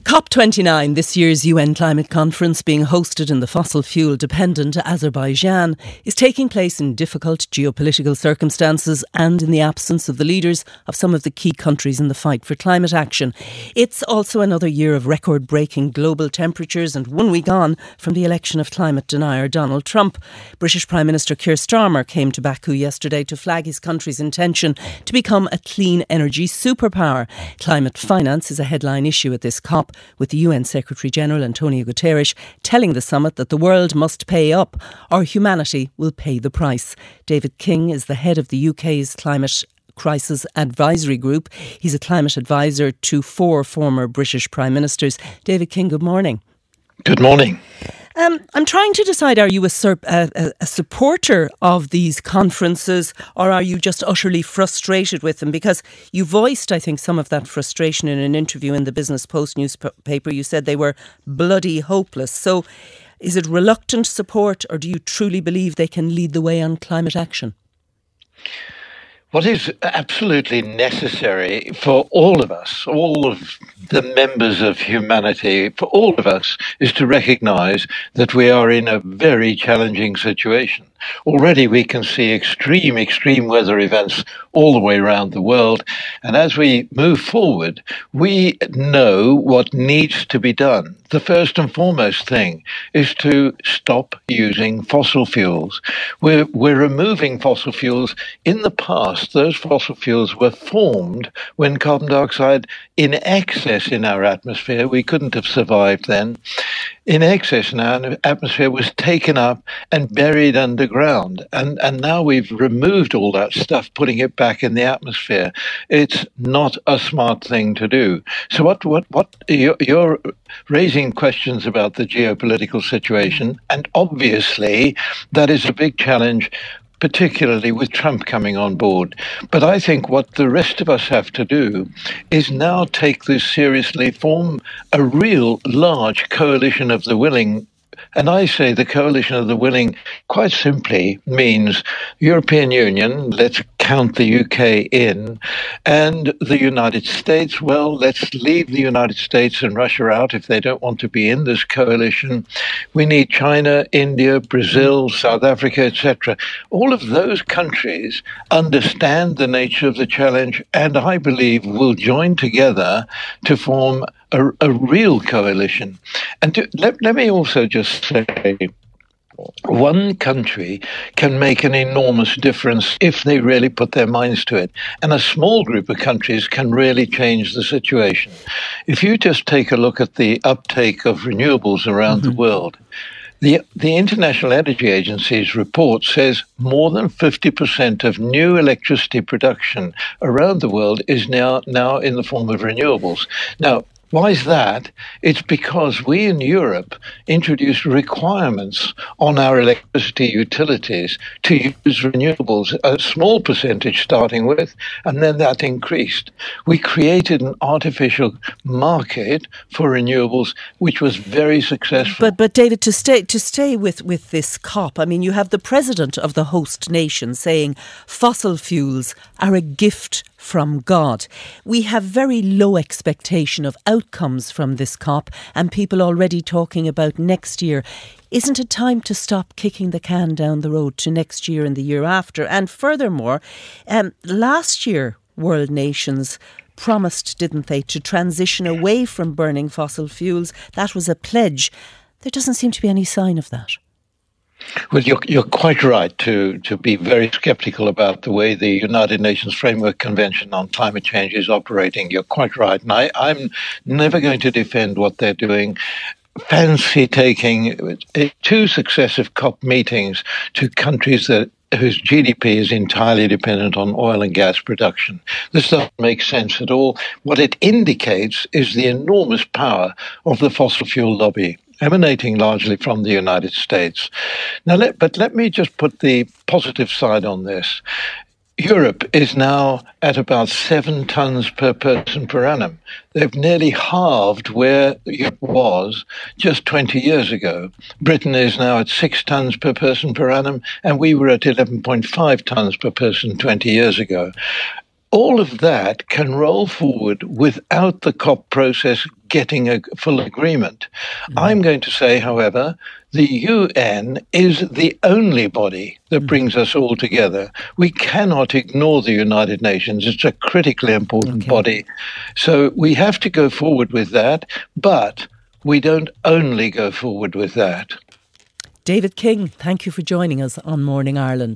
COP29, this year's UN climate conference being hosted in the fossil fuel dependent Azerbaijan, is taking place in difficult geopolitical circumstances and in the absence of the leaders of some of the key countries in the fight for climate action. It's also another year of record-breaking global temperatures and 1 week on from the election of climate denier Donald Trump. British Prime Minister Keir Starmer came to Baku yesterday to flag his country's intention to become a clean energy superpower. Climate finance is a headline issue at this COP, with the UN Secretary-General Antonio Guterres telling the summit that the world must pay up or humanity will pay the price. David King is the head of the UK's Climate Crisis Advisory Group. He's a climate advisor to 4 former British Prime Ministers. David King, good morning. Good morning. I'm trying to decide, are you a supporter of these conferences or are you just utterly frustrated with them? Because you voiced, I think, some of that frustration in an interview in the Business Post newspaper. You said they were bloody hopeless. So is it reluctant support or do you truly believe they can lead the way on climate action? What is absolutely necessary for all of us, all of the members of humanity, for all of us, is to recognise that we are in a very challenging situation. Already we can see extreme weather events all the way around the world. And as we move forward, we know what needs to be done. The first and foremost thing is to stop using fossil fuels. We're removing fossil fuels. In the past, those fossil fuels were formed when carbon dioxide in excess in our atmosphere, we couldn't have survived then, in excess in our atmosphere was taken up and buried underground. And now we've removed all that stuff, putting it back in the atmosphere. It's not a smart thing to do. So what you're raising questions about the geopolitical situation, and obviously that is a big challenge, particularly with Trump coming on board. But I think what the rest of us have to do is now take this seriously, form a real large coalition of the willing. And I say the coalition of the willing quite simply means European Union, let's count the UK in, and the United States, well, let's leave the United States and Russia out if they don't want to be in this coalition. We need China, India, Brazil, South Africa, etc. All of those countries understand the nature of the challenge and I believe will join together to form a real coalition. And let me also just say, one country can make an enormous difference if they really put their minds to it. And a small group of countries can really change the situation. If you just take a look at the uptake of renewables around the world, the International Energy Agency's report says more than 50% of new electricity production around the world is now in the form of renewables. Now, why is that? It's because we in Europe introduced requirements on our electricity utilities to use renewables, a small percentage starting with, and then that increased. We created an artificial market for renewables, which was very successful. But David, to stay with this COP, I mean, you have the president of the host nation saying fossil fuels are a gift from God. We have very low expectation of outcomes from this COP and people already talking about next year. Isn't it time to stop kicking the can down the road to next year and the year after? And furthermore, last year world nations promised, didn't they, to transition away from burning fossil fuels. That was a pledge. There doesn't seem to be any sign of that. Well, you're quite right to be very sceptical about the way the United Nations Framework Convention on Climate Change is operating. You're quite right. And I'm never going to defend what they're doing. Fancy taking 2 successive COP meetings to countries whose GDP is entirely dependent on oil and gas production. This doesn't make sense at all. What it indicates is the enormous power of the fossil fuel lobby, emanating largely from the United States. Now, let me just put the positive side on this. Europe is now at about 7 tons per person per annum. They've nearly halved where Europe was just 20 years ago. Britain is now at 6 tons per person per annum, and we were at 11.5 tons per person 20 years ago. All of that can roll forward without the COP process getting a full agreement. I'm going to say, however, the UN is the only body that brings us all together. We cannot ignore the United Nations. It's a critically important body. So we have to go forward with that, but we don't only go forward with that. David King, thank you for joining us on Morning Ireland.